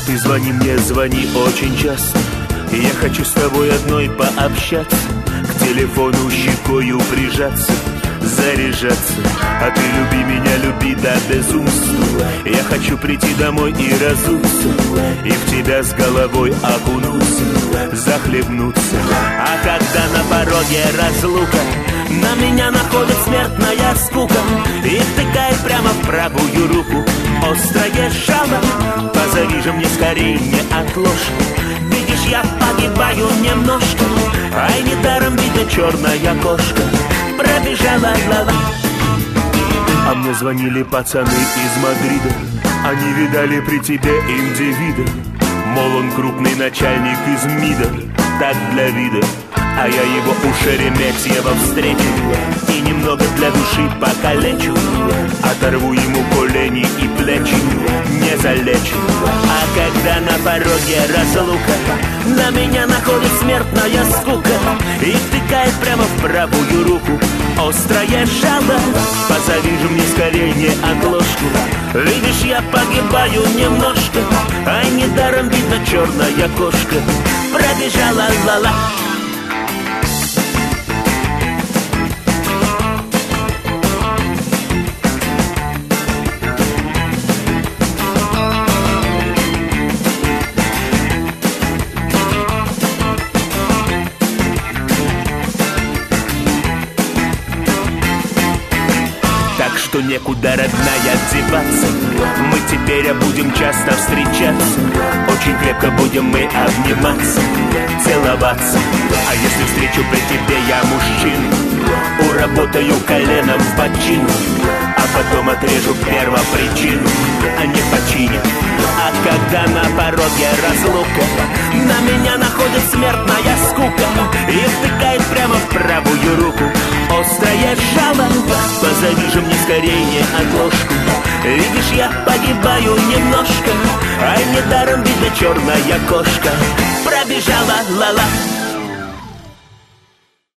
ты звони мне, звони очень часто. Я хочу с тобой одной пообщаться, к телефону щекою прижаться, заряжаться. А ты люби меня, люби до безумства. Я хочу прийти домой и разуться, и в тебя с головой окунуться, захлебнуться. А когда на пороге разлука, на меня находит смертная скука и втыкает прямо в правую руку острое жало. Позови же мне скорей, не отложку. Видишь, я погибаю немножко, ай, недаром видно черная кошка пробежала лава. А мне звонили пацаны из Мадрида, они видали при тебе индивида. Мол, он крупный начальник из МИДа, так для вида. А я его у Шереметьево встречу и немного для души покалечу. Оторву ему колени и плечи, не залечу. А когда на пороге разлука, на меня находит смертная скука и втыкает прямо в правую руку острое жало. Позови же мне скорее, не отложку. Видишь, я погибаю немножко, ай, недаром видно черная кошка пробежала ла-ла. Так что некуда, родная, деваться. Мы теперь будем часто встречаться, очень крепко будем мы обниматься, целоваться. А если встречу при тебе я мужчину, уработаю коленом в бочину, а потом отрежу первопричину, а не починю. А когда на пороге разлука, на меня находит смертная скука и втыкает прямо в правую руку острое жало. Позови же мне скорее, не отложку. Видишь, я погибаю немножко, ай, недаром видно черная кошка пробежала ла-ла.